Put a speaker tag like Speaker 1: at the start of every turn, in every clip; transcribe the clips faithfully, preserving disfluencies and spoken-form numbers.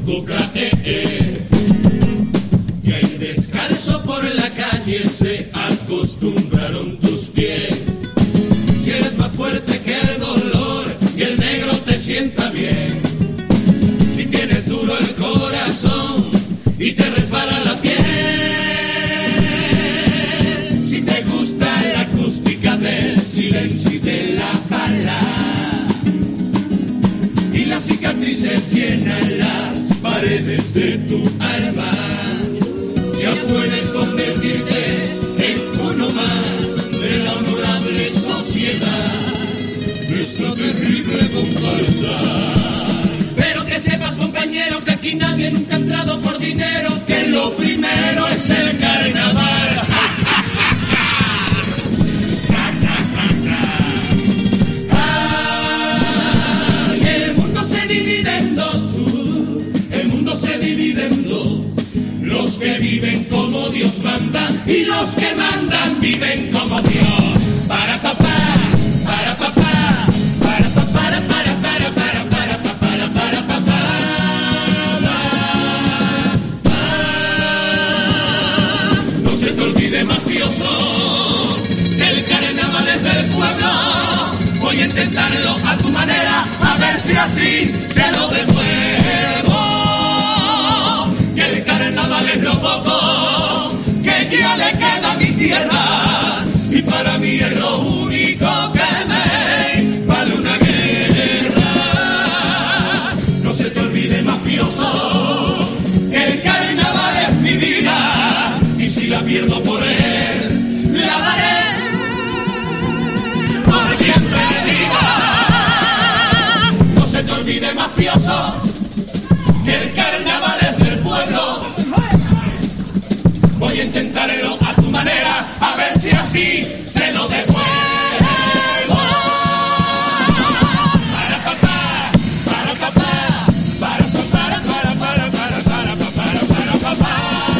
Speaker 1: coca, eh, eh. Y ahí descalzo por la calle se acostumbraron tus pies. Si eres más fuerte que el dolor y el negro te sienta bien. Si tienes duro el corazón y te resbala la piel. Si te gusta la acústica del silencio y de la balada. Y las cicatrices llenan las paredes de tu alma. Ya puedes convertirte en uno más de la honorable sociedad, nuestra terrible comparsa. Pero que sepas, compañero, que aquí nadie nunca ha entrado por dinero, que lo primero es el carnaval. Ay, el mundo se divide en dos, el mundo se divide en dos. Los que viven como Dios manda y los que mandan viven como Dios. Para papá, para papá, para papá, para para para para para para para papá. No se te olvide, mafioso, que el carnaval es del pueblo. Voy a intentarlo a tu manera, a ver si así se lo devuelvo. El carnaval es lo poco que ya le queda a mi tierra y para mí es lo único que me vale una guerra. No se te olvide, mafioso, que el carnaval es mi vida y si la pierdo por él, la daré por bien perdida. No se te olvide, mafioso, que el carnaval es del pueblo. Voy a intentarlo a tu manera, a ver si así se lo devuelvo. Para papá, para papá, para papá, para para para para para para papá.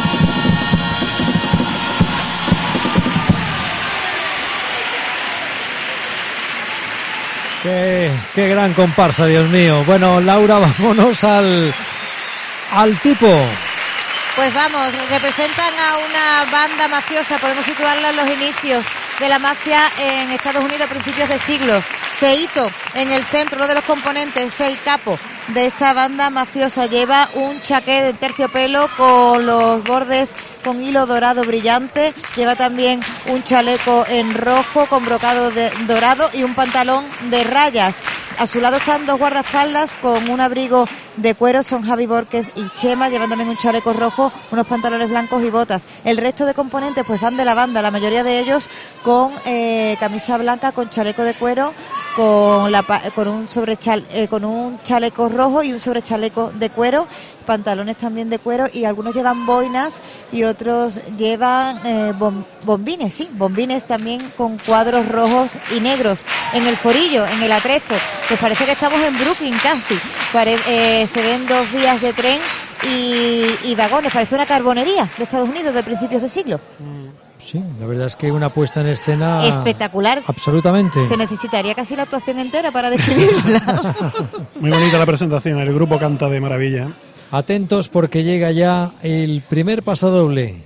Speaker 2: Qué, qué gran comparsa, Dios mío. Bueno, Laura, vámonos al al tipo.
Speaker 3: Pues vamos, representan a una banda mafiosa, podemos situarla en los inicios de la mafia en Estados Unidos a principios de siglo. Seito, en el centro, uno de los componentes, es el capo de esta banda mafiosa. Lleva un chaqué de terciopelo con los bordes con hilo dorado brillante. Lleva también un chaleco en rojo con brocado de dorado y un pantalón de rayas. A su lado están dos guardaespaldas con un abrigo de cuero, son Javi Borquez y Chema, llevan también un chaleco rojo, unos pantalones blancos y botas. El resto de componentes pues van de la banda, la mayoría de ellos con eh, camisa blanca, con chaleco de cuero, con la con un sobrechal, eh, con un chaleco rojo y un sobrechaleco de cuero, pantalones también de cuero, y algunos llevan boinas y otros llevan eh, bom, bombines, sí, bombines también con cuadros rojos y negros. En el forillo, en el atrezo, pues parece que estamos en Brooklyn casi. Pare, eh, se ven dos vías de tren y, y vagones, parece una carbonería de Estados Unidos de principios de siglo.
Speaker 2: Sí, la verdad es que una puesta en escena
Speaker 3: espectacular.
Speaker 2: Absolutamente.
Speaker 3: Se necesitaría casi la actuación entera para describirla.
Speaker 4: Muy bonita la presentación, el grupo canta de maravilla.
Speaker 2: Atentos porque llega ya el primer pasodoble.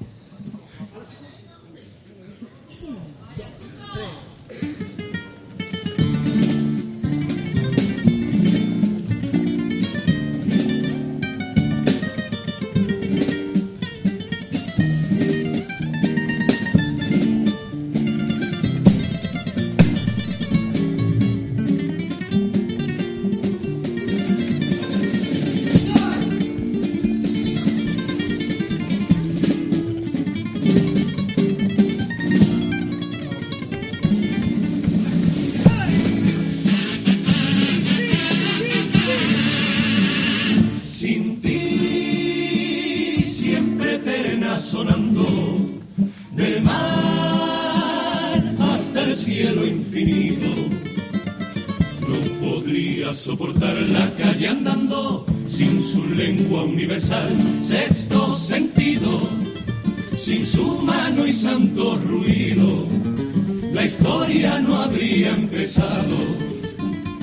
Speaker 1: Soportar la calle andando sin su lengua universal, sexto sentido, sin su mano y santo ruido, la historia no habría empezado.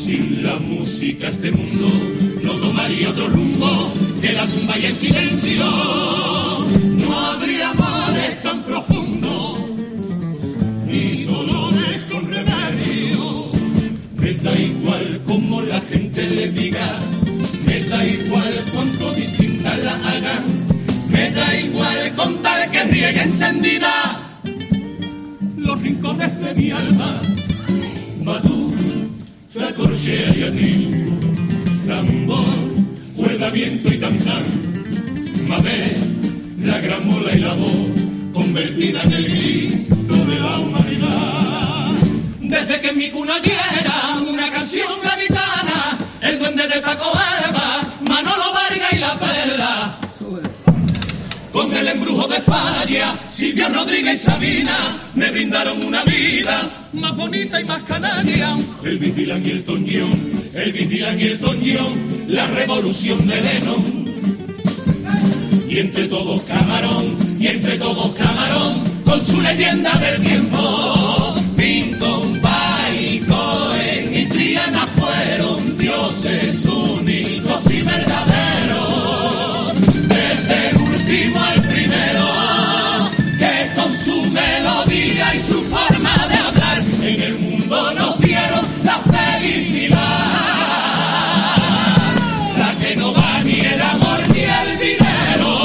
Speaker 1: Sin la música este mundo no tomaría otro rumbo que la tumba y el silencio. No habría males tan profundos ni dolores con remedio. Me da igual como la gente le diga, me da igual cuánto distintas la hagan, me da igual con tal que riegue encendida los rincones de mi alma. Batú, la corchea y atril, tambor, cuerda, viento y tanzán, mamé, la gramola y la voz, convertida en el grito de la humanidad. Desde que en mi cuna diera una canción gaditana, el duende de Paco Alba, Manolo Vargas y la Perla, con el embrujo de Falla, Silvia Rodríguez y Sabina, me brindaron una vida más bonita y más canaria. El Vigilán y el Toñón, el Vigilán y el Toñón, la revolución de Lennon. Y entre todos Camarón, y entre todos Camarón, con su leyenda del tiempo. Pinton, Pai, Cohen y Triana fueron dioses únicos y verdaderos. Desde el último al primero, que con su melodía y su forma de hablar en el mundo nos dieron la felicidad, la que no va ni el amor ni el dinero.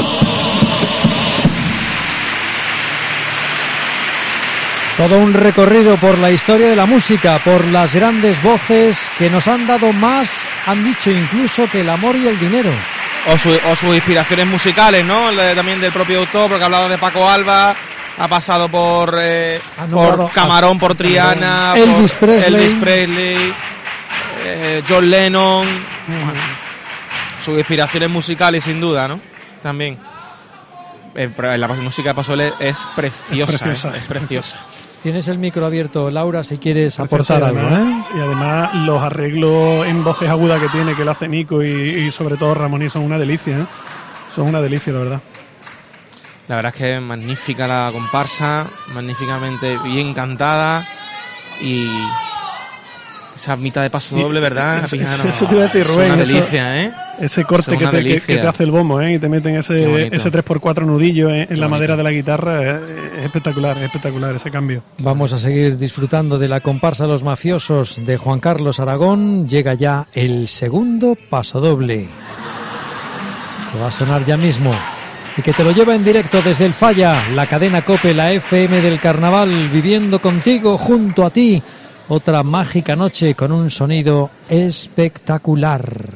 Speaker 2: Todo un recorrido por la historia de la música, por las grandes voces que nos han dado más, han dicho incluso que el amor y el dinero.
Speaker 5: O, su, o sus inspiraciones musicales, ¿no? De, también del propio autor, porque ha hablado de Paco Alba, ha pasado por, eh, por Camarón, por Triana,
Speaker 2: Elvis
Speaker 5: por
Speaker 2: Presley,
Speaker 5: Elvis Presley eh, John Lennon. Uh-huh. Sus inspiraciones musicales, sin duda, ¿no? También. Eh, la música de Paso Doble es preciosa, es preciosa. Eh, es preciosa.
Speaker 2: Tienes el micro abierto, Laura, si quieres aportar algo, ¿eh?
Speaker 4: Y además los arreglos en voces agudas que tiene, que lo hace Nico y, y sobre todo Ramoní, son una delicia, ¿eh? Son una delicia, la verdad.
Speaker 5: La verdad es que es magnífica la comparsa, magníficamente bien cantada, y esa mitad de paso doble, ¿verdad?
Speaker 4: Eso, eso, eso te iba a decir, Rubén.
Speaker 5: Es una
Speaker 4: eso,
Speaker 5: delicia, ¿eh?
Speaker 4: Ese corte que te, que, que te hace el bombo, ¿eh? Y te meten ese, ese tres por cuatro nudillo en, en la madera de la guitarra. Es, es espectacular, es espectacular ese cambio.
Speaker 2: Vamos a seguir disfrutando de la comparsa Los Mafiosos de Juan Carlos Aragón. Llega ya el segundo pasodoble, que va a sonar ya mismo, y que te lo lleva en directo desde el Falla, la cadena COPE, la F M del Carnaval, viviendo contigo, junto a ti, otra mágica noche con un sonido espectacular.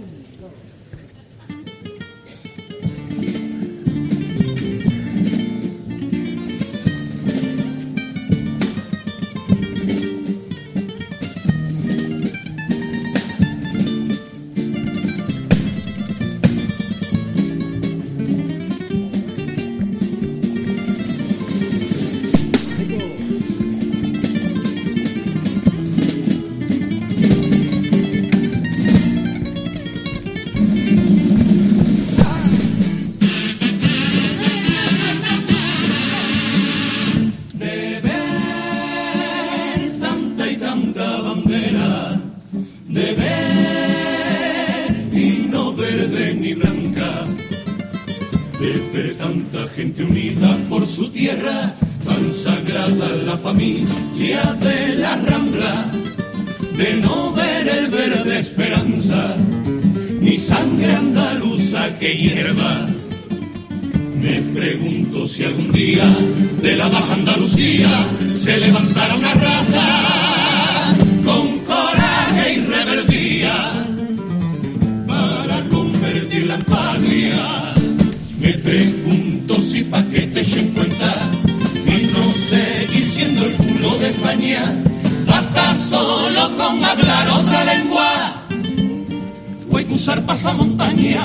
Speaker 1: Si algún día de la Baja Andalucía se levantara una raza con coraje y reverdía para convertirla en patria, me pregunto si pa' que te echen cuenta y no seguir siendo el culo de España, basta solo con hablar otra lengua o hay que usar pasamontaña.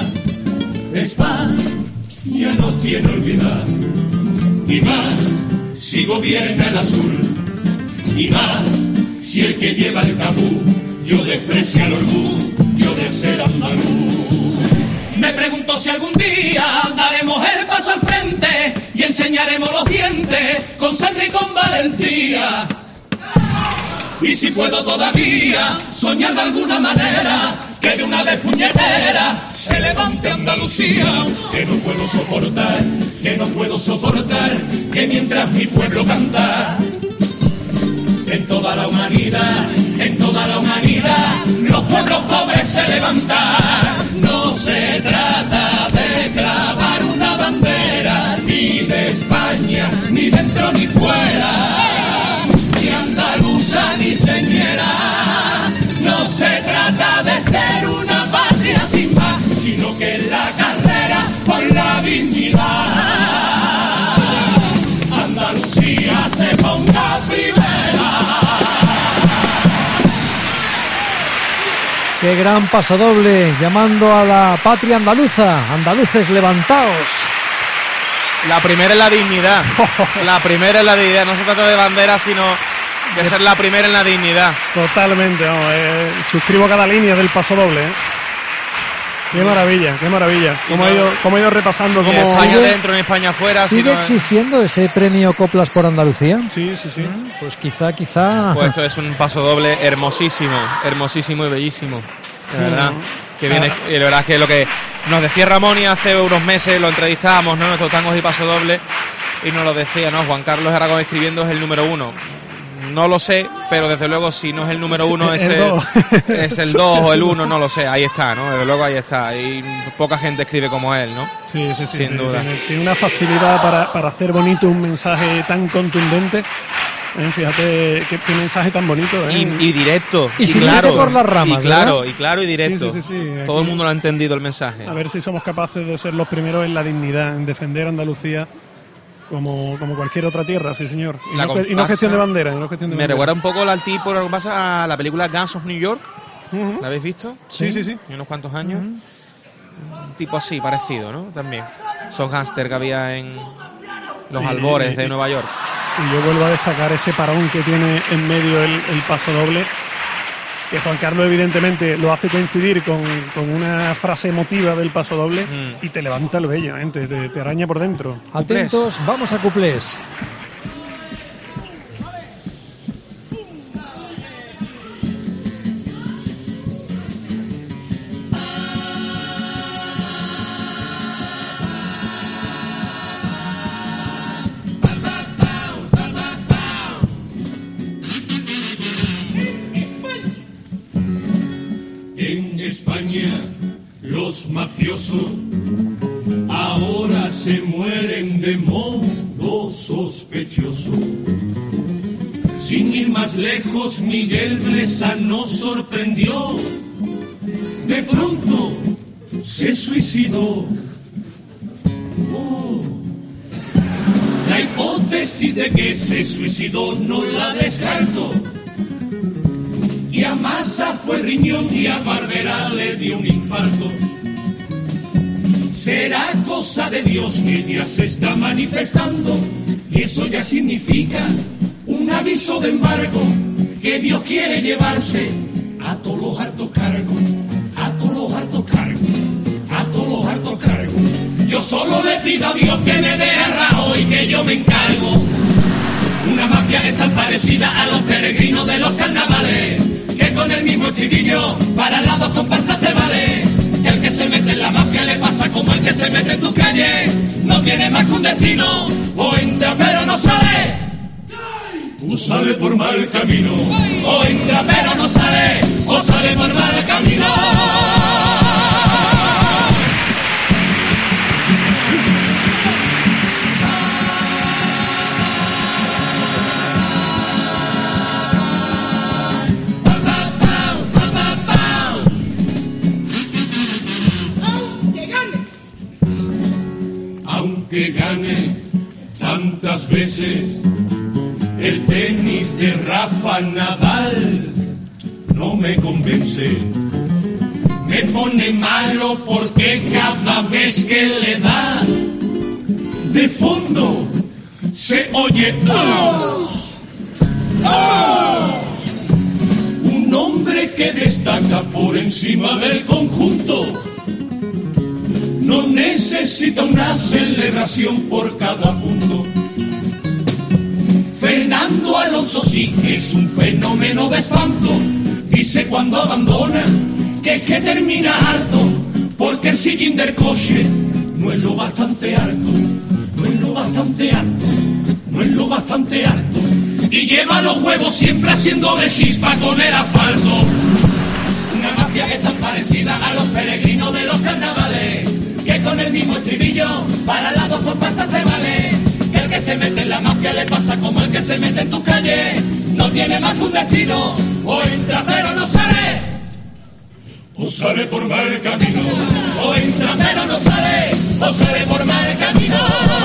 Speaker 1: España nos tiene olvidar, y más si gobierna el azul, y más si el que lleva el cabú yo desprecia el orgullo de ser andaluz. Me pregunto si algún día daremos el paso al frente y enseñaremos los dientes con sangre y con valentía, Y si puedo todavía soñar de alguna manera que de una vez puñetera se levante Andalucía, que no puedo soportar, que no puedo soportar, que mientras mi pueblo canta, en toda la humanidad, en toda la humanidad, los pueblos pobres se levantan. No se trata de clavar una bandera, ni de España, ni dentro ni fuera, ni andaluza ni señera. No se trata de ser una patria sin más, sino que en la carrera por la dignidad, Andalucía se ponga primera.
Speaker 2: Qué gran pasodoble, llamando a la patria andaluza. Andaluces, levantaos.
Speaker 5: La primera es la dignidad. La primera es la dignidad. No se trata de bandera, sino de ser la primera en la dignidad.
Speaker 4: Totalmente, vamos, eh, suscribo cada línea del pasodoble, ¿eh? Qué maravilla, qué maravilla. Cómo ha ido, cómo ha ido repasando. Cómo...
Speaker 5: En España dentro, en España afuera.
Speaker 2: ¿Sigue
Speaker 5: sino...
Speaker 2: existiendo ese premio Coplas por Andalucía?
Speaker 4: Sí, sí, sí.
Speaker 2: Pues quizá, quizá...
Speaker 5: Pues esto es un pasodoble hermosísimo, hermosísimo y bellísimo. De verdad. Mm. Que viene, y la verdad es que lo que nos decía Ramón y hace unos meses lo entrevistábamos, ¿no? Nuestros tangos y pasodoble, y nos lo decía, ¿no? Juan Carlos Aragón escribiendo es el número uno. No lo sé, pero desde luego si no es el número uno es el, es el dos o el uno, no lo sé, ahí está, ¿no? Desde luego ahí está, y poca gente escribe como él, ¿no?
Speaker 4: Sí, sí, sí.
Speaker 5: Sin
Speaker 4: sí,
Speaker 5: duda.
Speaker 4: Tiene, tiene una facilidad para, para hacer bonito un mensaje tan contundente. Eh, fíjate qué, qué mensaje tan bonito, ¿eh?
Speaker 5: Y, y directo.
Speaker 2: Y, y sin claro, irse por las ramas,
Speaker 5: y claro,
Speaker 2: ¿verdad?
Speaker 5: y claro y directo.
Speaker 4: Sí, sí, sí, sí.
Speaker 5: Todo el mundo lo ha entendido el mensaje.
Speaker 4: A ver si somos capaces de ser los primeros en la dignidad, en defender a Andalucía. Como, como cualquier otra tierra, sí señor. Y, no, y no es cuestión de bandera. Y no cuestión de
Speaker 5: me bandera. Recuerda un poco al tipo, lo que pasa a la película Guns of New York. Uh-huh. ¿La habéis visto?
Speaker 4: Sí, sí, sí.
Speaker 5: Y unos cuantos años. Uh-huh. Un tipo así, parecido, ¿no? También. Esos gángster que había en los y, albores y, de Nueva York.
Speaker 4: Y yo vuelvo a destacar ese parón que tiene en medio el, el paso doble. Que Juan Carlos evidentemente lo hace coincidir con, con una frase emotiva del paso doble mm. y te levanta el vello, ¿eh? te, te, te araña por dentro.
Speaker 2: Atentos, vamos a cuplés.
Speaker 1: Los mafiosos ahora se mueren de modo sospechoso. Sin ir más lejos, Miguel Blesa nos sorprendió. De pronto se suicidó. Oh. La hipótesis de que se suicidó no la descarto. Y a Massa fue riñón y a Barbera le dio un infarto. Será cosa de Dios que ya se está manifestando, y eso ya significa un aviso de embargo, que Dios quiere llevarse a todos los hartos cargos, a todos los hartos cargos, a todos los hartos cargos. Yo solo le pido a Dios que me dé a Rajoy, que yo me encargo. Una mafia desaparecida a los peregrinos de los carnavales, que con el mismo estribillo para las dos comparsas te vale. Que el que se mete en la mafia le pasa como el que se mete en tus calles. No tiene más que un destino, o entra pero no sale. O sale por mal camino, o entra pero no sale, o sale por mal camino. Que gane tantas veces el tenis de Rafa Nadal, no me convence. Me pone malo porque cada vez que le da de fondo se oye ¡oh! ¡Oh! Un hombre que destaca por encima del conjunto. No necesita una celebración por cada punto. Fernando Alonso Alonso sí es un fenómeno de espanto. Dice cuando abandona que es que termina harto, porque el sillín del coche no es lo bastante harto, no es lo bastante harto, no es lo bastante harto. Y lleva los huevos siempre haciendo de chispa con el asfalto. Una mafia que es tan parecida a los peregrinos de los carnavales, que con el mismo estribillo para las dos comparsas te vale. Que el que se mete en la mafia le pasa como el que se mete en tus calles. No tiene más que un destino, o entra pero no sale, o sale por mal camino. O entra pero no sale, o sale por mal camino.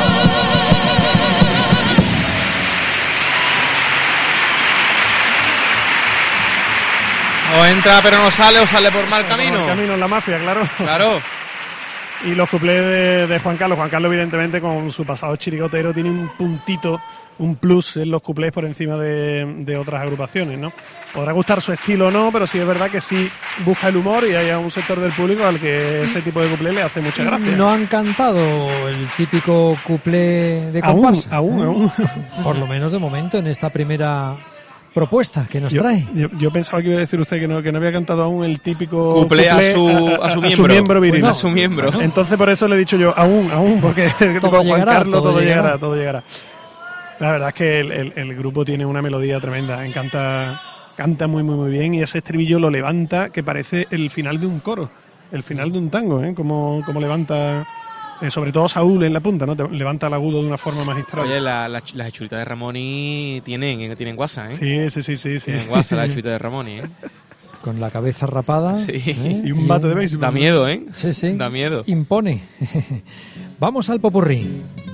Speaker 5: O entra pero no sale, o sale por mal camino.
Speaker 4: Por mal camino en la mafia, claro.
Speaker 5: Claro.
Speaker 4: Y los cuplés de, de Juan Carlos. Juan Carlos, evidentemente, con su pasado chirigotero, tiene un puntito, un plus en los cuplés por encima de, de otras agrupaciones, ¿no? Podrá gustar su estilo o no, pero sí es verdad que sí busca el humor y hay un sector del público al que ese tipo de cuplé le hace mucha gracia.
Speaker 2: No han cantado el típico cuplé de
Speaker 4: Aún,
Speaker 2: comparsa.
Speaker 4: aún, aún.
Speaker 2: Por lo menos de momento en esta primera propuesta que nos
Speaker 4: Yo,
Speaker 2: trae.
Speaker 4: yo, yo pensaba que iba a decir usted que no, que no había cantado aún el típico
Speaker 5: Cuplé a su- a su miembro.
Speaker 4: viril.
Speaker 5: A su miembro.
Speaker 2: Bueno.
Speaker 4: Entonces por eso le he dicho yo, aún, aún, porque
Speaker 2: Todo
Speaker 4: con Juan
Speaker 2: llegará,
Speaker 4: Carlos
Speaker 2: todo
Speaker 4: todo
Speaker 2: llegará.
Speaker 4: llegará, todo llegará. La verdad es que el, el, el grupo tiene una melodía tremenda, encanta, canta muy, muy, muy bien y ese estribillo lo levanta que parece el final de un coro, el final de un tango, ¿eh? Como, como levanta, eh, sobre todo Saúl en la punta, ¿no? Te levanta el agudo de una forma magistral.
Speaker 5: Oye, la, la, las hechulitas de Ramoni tienen, tienen guasa, ¿eh?
Speaker 4: Sí, sí, sí, sí. sí.
Speaker 5: Tienen guasa las hechulitas de Ramoni, ¿eh?
Speaker 2: Con la cabeza rapada.
Speaker 5: Sí.
Speaker 2: ¿eh?
Speaker 4: Y un bate de béisbol.
Speaker 5: Da miedo, ¿eh?
Speaker 2: Sí, sí.
Speaker 5: Da miedo.
Speaker 2: Impone. Vamos al popurrí.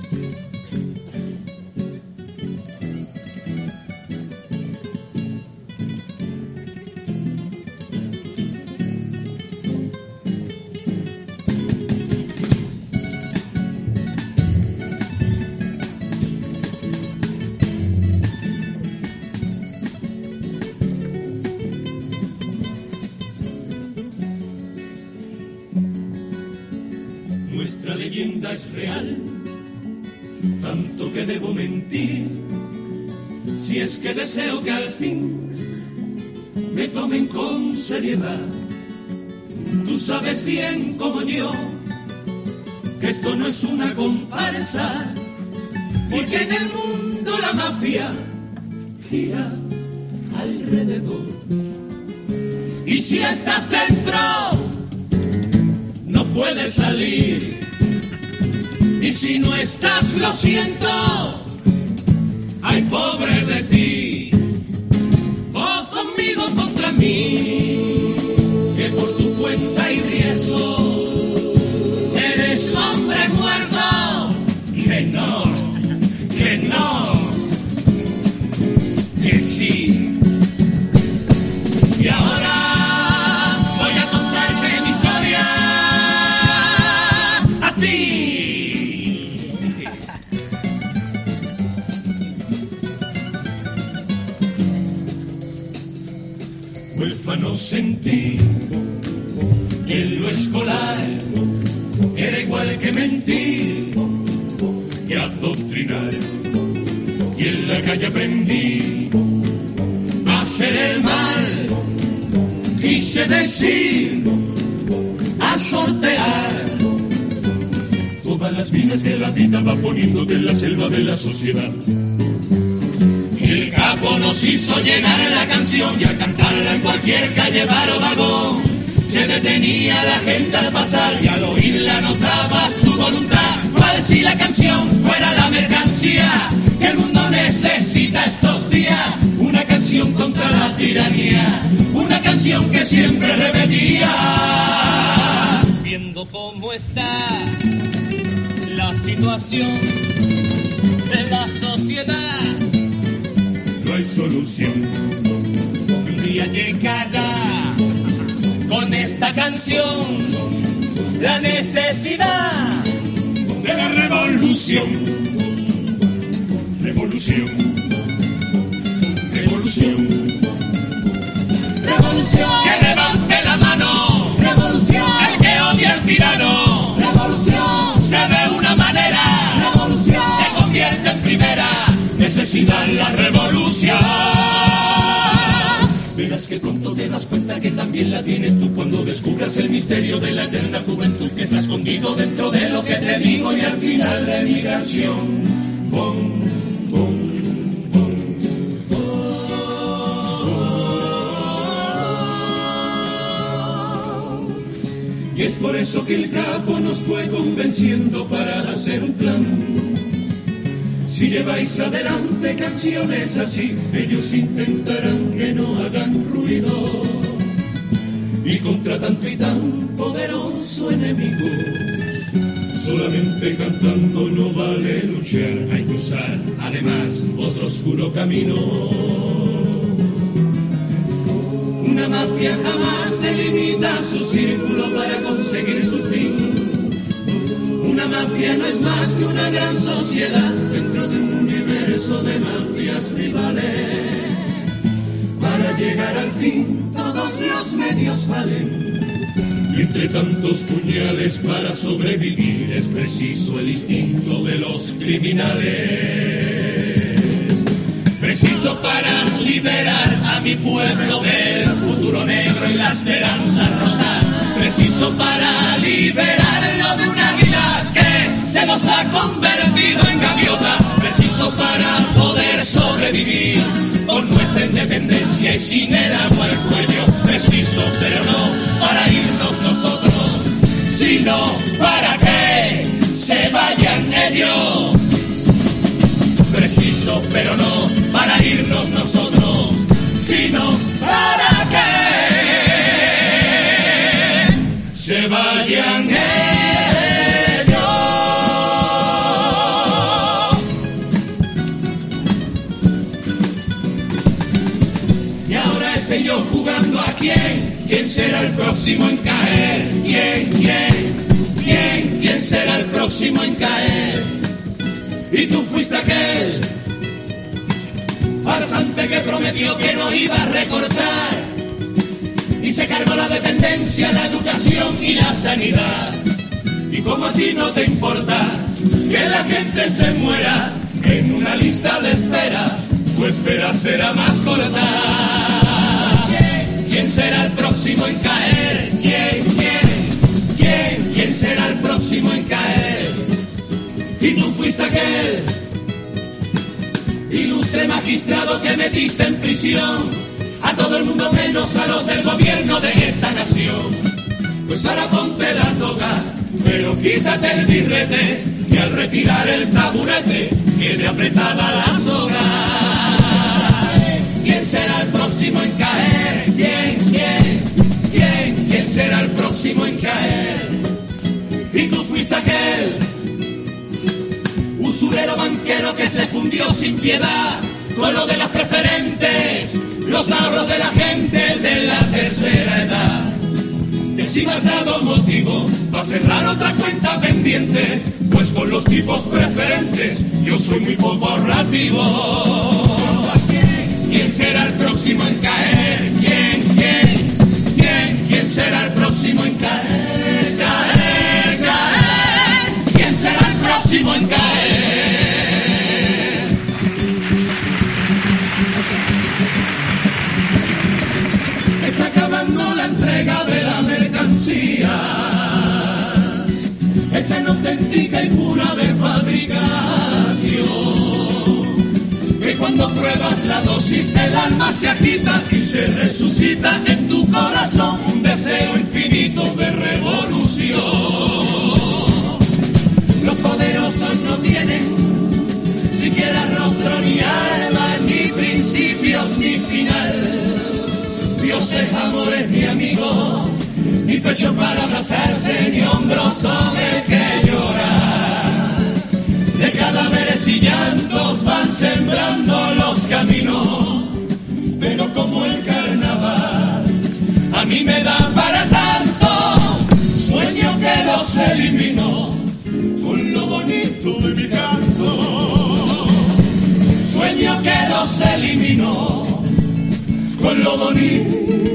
Speaker 1: Nuestra leyenda es real, tanto que debo mentir, si es que deseo que al fin me tomen con seriedad. Tú sabes bien como yo que esto no es una comparsa, porque en el mundo la mafia gira alrededor. Y si estás dentro, no puedes salir, y si no estás, lo siento, ay pobre de ti, o conmigo contra mí, que por tu cuenta y riesgo eres hombre muerto, que no, que no, que sí, y ahora huérfano sentí que en lo escolar era igual que mentir y adoctrinar, y en la calle aprendí a hacer el mal, quise decir, a sortear todas las minas que la vida va poniéndote en la selva de la sociedad. El capo nos hizo llenar la canción y al cantarla en cualquier calle, bar o vagón se detenía la gente al pasar y al oírla nos daba su voluntad. Cual si la canción fuera la mercancía que el mundo necesita estos días. Una canción contra la tiranía, una canción que siempre repetía.
Speaker 6: Viendo cómo está la situación de la sociedad,
Speaker 1: no hay solución.
Speaker 6: un día llegará con esta canción la necesidad
Speaker 1: De la revolución, revolución, revolución,
Speaker 6: revolución,
Speaker 1: que levante la mano,
Speaker 6: revolución,
Speaker 1: el que odia al tirano,
Speaker 6: revolución,
Speaker 1: se de una manera,
Speaker 6: revolución,
Speaker 1: que convierte en primera necesidad la revolución. de pronto te das cuenta que también la tienes tú cuando descubras el misterio de la eterna juventud que está escondido dentro de lo que te digo y al final de mi canción. Pon, pon. Y es por eso que el capo nos fue convenciendo para hacer un plan. Si lleváis adelante canciones así, ellos intentarán que no hagan ruido. Y contra tanto y tan poderoso enemigo, solamente cantando no vale luchar. Hay que usar además otro oscuro camino. Una mafia jamás se limita a su círculo para conseguir su fin. Una mafia no es más que una gran sociedad dentro de un universo de mafias rivales. Para llegar al fin todos los medios valen. Y entre tantos puñales para sobrevivir es preciso el instinto de los criminales. Preciso para liberar a mi pueblo del futuro negro y la esperanza rota. Preciso para liberarlo de una vida que se nos ha convertido en gaviota. Preciso para poder sobrevivir con nuestra independencia y sin el agua al cuello. Preciso, pero no para irnos nosotros, sino para que se vayan ellos. Preciso, pero no para irnos nosotros, sino para que se vayan ellos. Y ahora estoy yo jugando a quién, quién será el próximo en caer, quién, quién, quién, quién será el próximo en caer. Y tú fuiste aquel farsante que prometió que no iba a recortar y se cargó la dependencia, la educación y la sanidad. Y como a ti no te importa que la gente se muera en una lista de espera, tu espera será más corta. ¿Quién será el próximo en caer? ¿Quién, quién, quién, quién será el próximo en caer? Y tú fuiste aquel ilustre magistrado que metiste en prisión a todo el mundo menos a los del gobierno de esta nación. Pues ahora ponte la toga, pero quítate el birrete, que al retirar el taburete quede apretada la soga. ¿Quién será el próximo en caer? ¿Quién, quién, quién, quién será el próximo en caer? Y tú fuiste aquel usurero banquero que se fundió sin piedad con lo de las preferentes, los ahorros de la gente de la tercera edad. Te si me has dado motivo para cerrar otra cuenta pendiente, pues con los tipos preferentes yo soy muy poco ahorrativo. ¿Quién será el próximo en caer? ¿Quién, quién, quién, quién será el próximo en caer? Caer, caer. ¿Quién será el próximo en caer? Está acabando la entrega de la mercancía. Está en auténtica y pura de fabricación. Que cuando pruebas la dosis el alma se agita y se resucita en tu corazón un deseo infinito de revolución. Los poderosos no tienen siquiera rostro ni alma, ni principios ni final. Dios es amor, es mi amigo, ni pecho para abrazarse, ni hombros sobre que llorar. De cadáveres y llantos van sembrando los caminos, pero como el carnaval a mí me da para tanto, sueño que los elimino con lo bonito de mi canto. Sueño que los elimino con lo bonito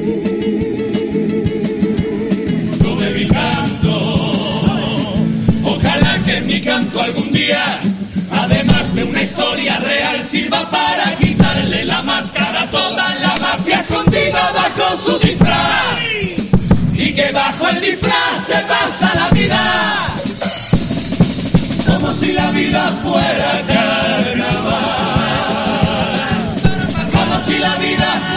Speaker 1: de mi canto. Ojalá que mi canto algún día, además de una historia real, sirva para quitarle la máscara a toda la mafia escondida bajo
Speaker 6: su disfraz y que bajo el disfraz se pasa la vida como si la vida fuera carnaval, como si la vida